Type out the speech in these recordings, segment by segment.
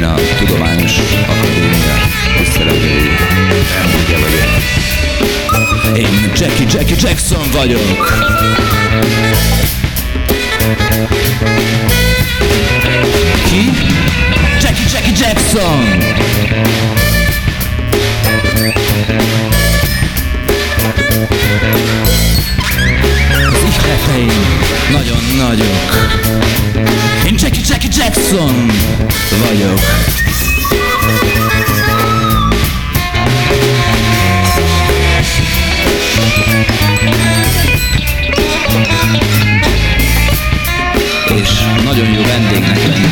a Tudományos Akadémia tiszteletbeli vendége vagyok. Én Jackie Jackson vagyok. Ki? Jackie Jackson! Az ihleteim nagyon nagyok. Én Jackie Jackson vagyok. És nagyon jó vendégnek lenni.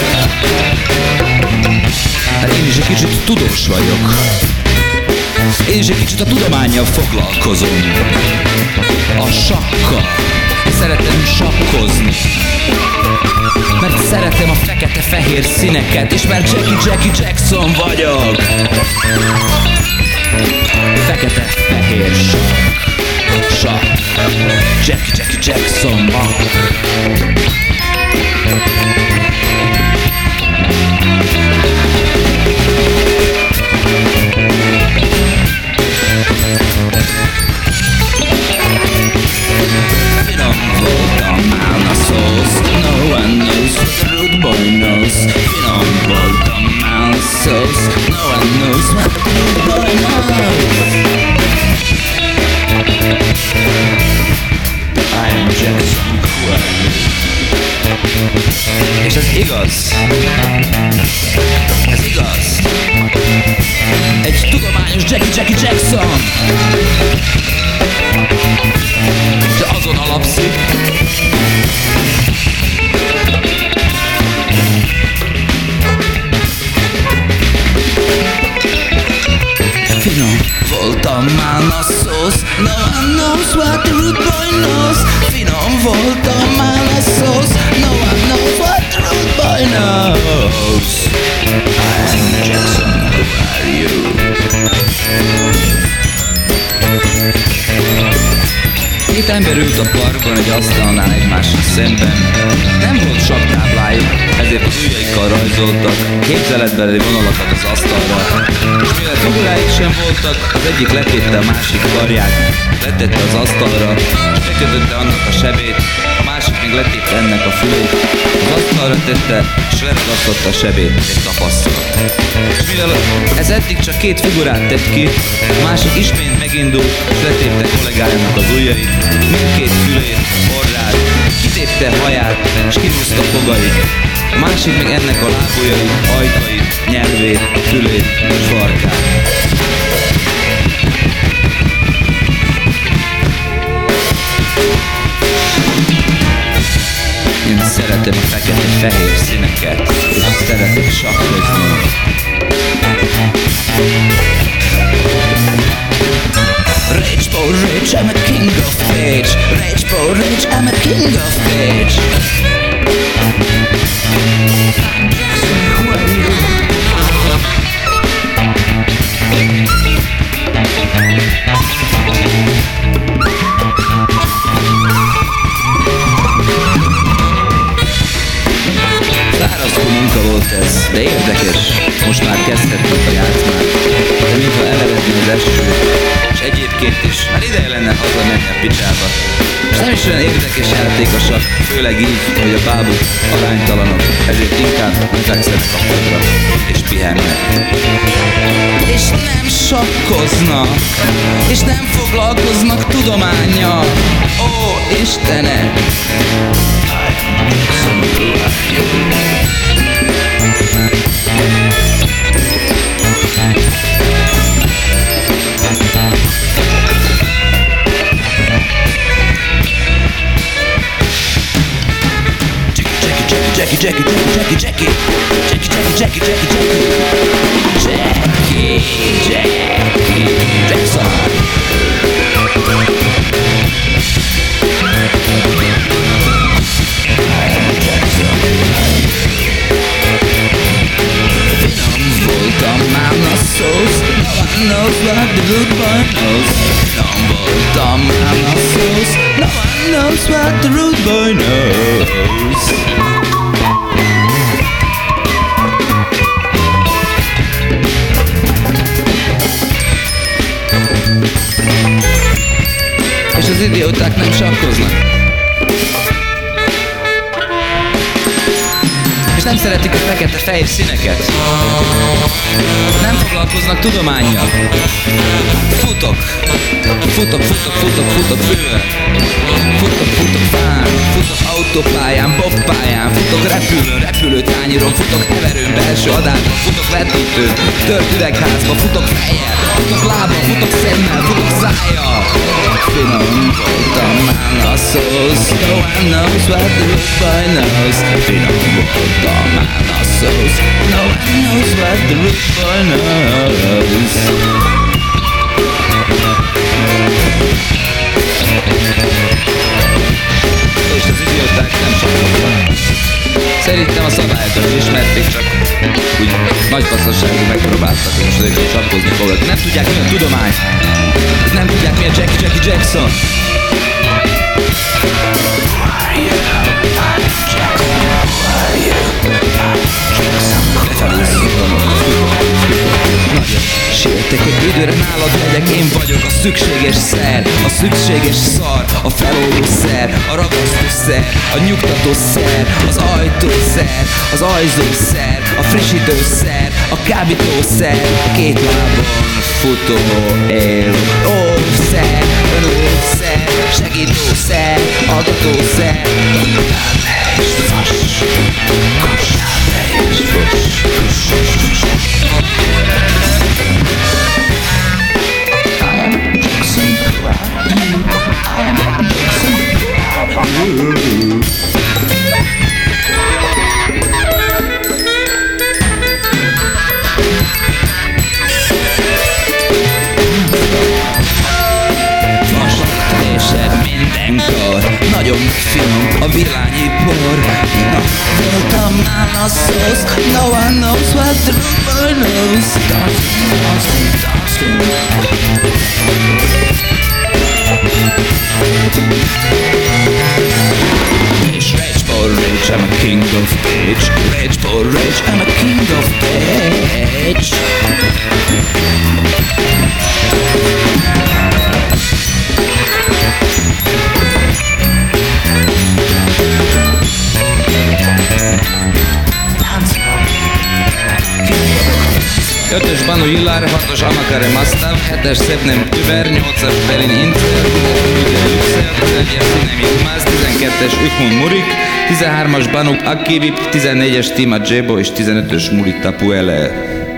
Hát én is egy kicsit tudós vagyok. Én is egy kicsit a tudománnyal foglalkozom. A sakkal. Szeretem sakkozni. Mert szeretem a fekete-fehér színeket. És mert Jackie Jackson vagyok. Fekete-fehér sak. Jackie Jackson vagyok. No one knows what the rude boy knows. Finom voltam már szósz. No one knows what the rude boy knows. I am Jackson Quinn. És ez igaz. Ez igaz. Egy tudományos Jackie Jackson. De azon alapszik. Finom voltam már a szósz. No one knows what the rude boy knows. Finom voltam már a szósz. No one knows what the rude boy knows. I am Jackson, who are you? Két ember ült a parkban egy asztalnál egymásra szemben. Nem volt saktáblájuk, ezért az ujjaikkal rajzoltak képzeletbeli vonalakat az asztalra. És mivel figuráik sem voltak, az egyik letette a másik karját, letette az asztalra, és bekötötte annak a sebét, a másik még letette ennek a fülét, az asztalra tette, és leragasztotta a sebét egy tapasszal. És mivel ez eddig csak két figurát tett ki, a másik ismét megindult, és letépte kollégájának az ujjait, mindkét fülét, orrát, kitépte haját, és kirúzta fogait. A másik meg ennek a lábujjait, ajkait, nyelvét, fülét és farkát. Én szeretem a fekete-fehér színeket, és szeretek sakkozni. Rage for rage, I'm a king of rage. Rage for rage, I'm a king of rage. I'm Jackson, who are you? Fárasztó munka volt ez, de érdekes. Most már kezdhetünk a játszmát. De mintha elevedni az eső. És egyébként is, már ideje lenne hazamenni a picsába. És nem is olyan érdekes játékosak, főleg így, hogy a bábuk aránytalanok, ezért inkább lefekszenek a padra, és pihennek. És nem sakkoznak, és nem foglalkoznak tudománnyal. Ó, Istenek! Jackie Jackson. Knows what the rude boy knows. Finom voltam már a szósz. No one knows what the rude boy knows. idióták nem sakkoznak. És nem szeretik a fekete-fehér színeket. Nem foglalkoznak tudománnyal. Futok bőven. Futok fán, futok autópályán, bobpályán, futok repülőn, repülőtányíron, futok heverőn, belső adásban, futok vetítőn, tört üvegházba, futok fejjel, futok lábbal, futok szemmel, futok szájjal. Finom voltam már a szósz, no one knows what the look boy knows. Finom voltam már a szósz, no one knows what the look boy knows. És az idióták nem sakkoznak. Szerintem a szabályokat ismerték, csak úgy nagy faszasságú megpróbáltak, és most azért sakkozni fognak. Nem tudják mi a tudomány. Nem tudják mi a Jackie Jackson. Sértek, hogy időre nálad legyek, én vagyok a szükséges szer, a szükséges szar, a felolószer, a ragasztószer, a nyugtatószer, az ajtószer, az ajzószer, a frissítőszer, a kábítószer, a két lábon futó él, óvszer, önóvszer, segítószer, altatószer, nagyon finom a vilányi por. Na, voltam már a szósz, no one knows what the rude boy knows. És rage for rage, I'm a king of bitch. Rage for rage, I'm a king of bitch. Ötös Banu Jillár, 6-os Amakare Mastav, 7-es Szebnem Tüber, 8-as Berlin Inter, 10-es Yüksel, 11-es Szinem Yilmaz, 12-es Ükmun Murik, 13-as Banu Akivip, 14-es Tima Dzsebo és 15-ös Murik Tapuele.